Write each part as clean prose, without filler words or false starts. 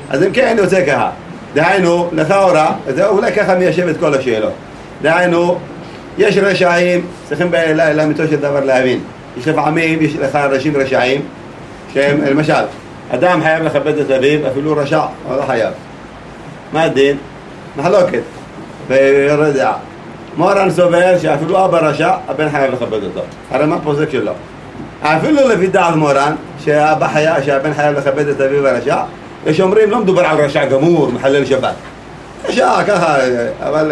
אז אם כן יוצא ככה, דהיינו, לכאורה, אולי ככה מיישב את כל השאלות. דהיינו, יש רשעים, צריכים לאמיתו של דבר להבין. יש לפעמים, יש לך אנשים רשעים, שהם, למשל, אדם חייב לכבד את אביו, אפילו רשע, אבל לא חייב. מה הדין? מחלוקת. ויורד דעה. מורן סובר שאפילו אבא רשע, הבן חייב לכבד אותו. הרי מה פוסק שלו? אפילו לפי דעת מורן, שהבן חייב לכבד את אביו הרשע, יש אומרים, לא מדובר על רשע גמור, מחלל שבת. רשע, ככה, אבל...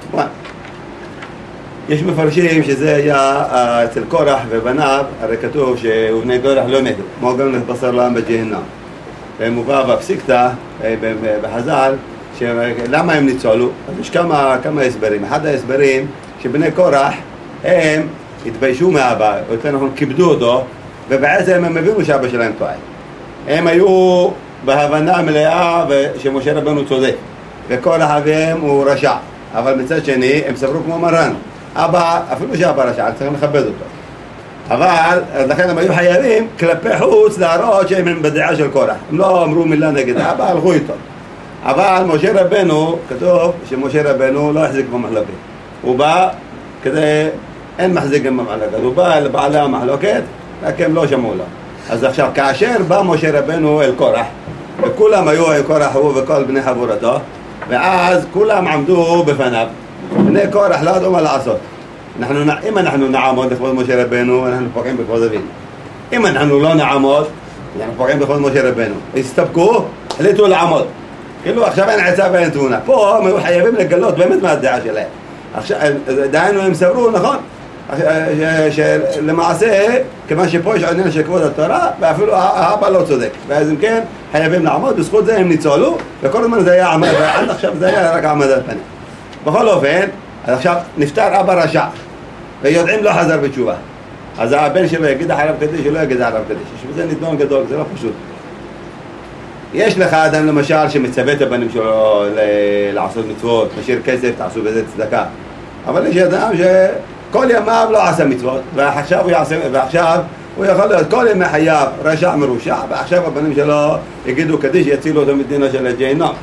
יש מפרשים שזה היה אצל קורח ובניו, הרי כתוב שבני קורח לא מתו, כמו גם לבשר להם בג'הנם. ומובא בפסיקתא, בחז"ל, למה הם ניצולו? אז יש כמה הסברים. אחד ההסברים שבני קורח הם התביישו מאבא, יותר נכון כיבדו אותו, ובעצם הם הבינו שאבא שלהם טועה. הם היו בהבנה מלאה שמשה רבנו צודק, וקורח אביהם הוא רשע. אבל מצד שני הם סברו כמו מרן. אבא, אפילו שאבא רשע, צריכים לכבד אותו. אבל, לכן הם היו חייבים כלפי חוץ להראות שהם בדעה של קורח. הם לא אמרו מילה נגד אבא, הלכו איתו. אבל משה רבנו, כתוב שמשה רבנו לא החזיק במחלוקת. הוא בא כדי, אין מחזיק במחלוקת. הוא בא לבעלי המחלוקת, רק הם לא שמעו לו. אז עכשיו, כאשר בא משה רבנו אל קורח, וכולם היו קורח הוא וכל בני חבורתו, ואז כולם עמדו בפניו. בני קורח לא ידעו מה לעשות. אם אנחנו נעמוד לכבוד משה רבנו, אנחנו פוגעים בכבוד אבינו. אם אנחנו לא נעמוד, אנחנו פוגעים בכבוד משה רבנו. הסתפקו, החליטו לעמוד. כאילו עכשיו אין עצה ואין תבונה. פה הם היו חייבים לגלות באמת מה הדעה שלהם. עכשיו, דהיינו הם סברו, נכון? שלמעשה, כיוון שפה יש עניין של כבוד התורה, ואפילו האבא לא צודק. ואז אם כן, חייבים לעמוד, בזכות זה הם ניצולו, וכל הזמן זה היה עמד, ועד עכשיו זה היה רק עמדת פנים. בכל אופן, אז עכשיו נפטר אבא רשע, ויודעים לא חזר בתשובה. אז הבן שלו יגיד אחריו קדיש, או לא יגיד אחריו קדיש. וזה נידון גדול, זה לא פשוט. יש לך אדם למשל שמצווה את הבנים שלו לעשות מצוות, משאיר כסף, תעשו בזה צדקה. אבל יש אדם שכל ימיו לא עשה מצוות, ועכשיו הוא יכול להיות כל ימי חייו רשע מרושע, ועכשיו הבנים שלו יגידו קדיש, יצילו אותו מדינה של הג'הנם.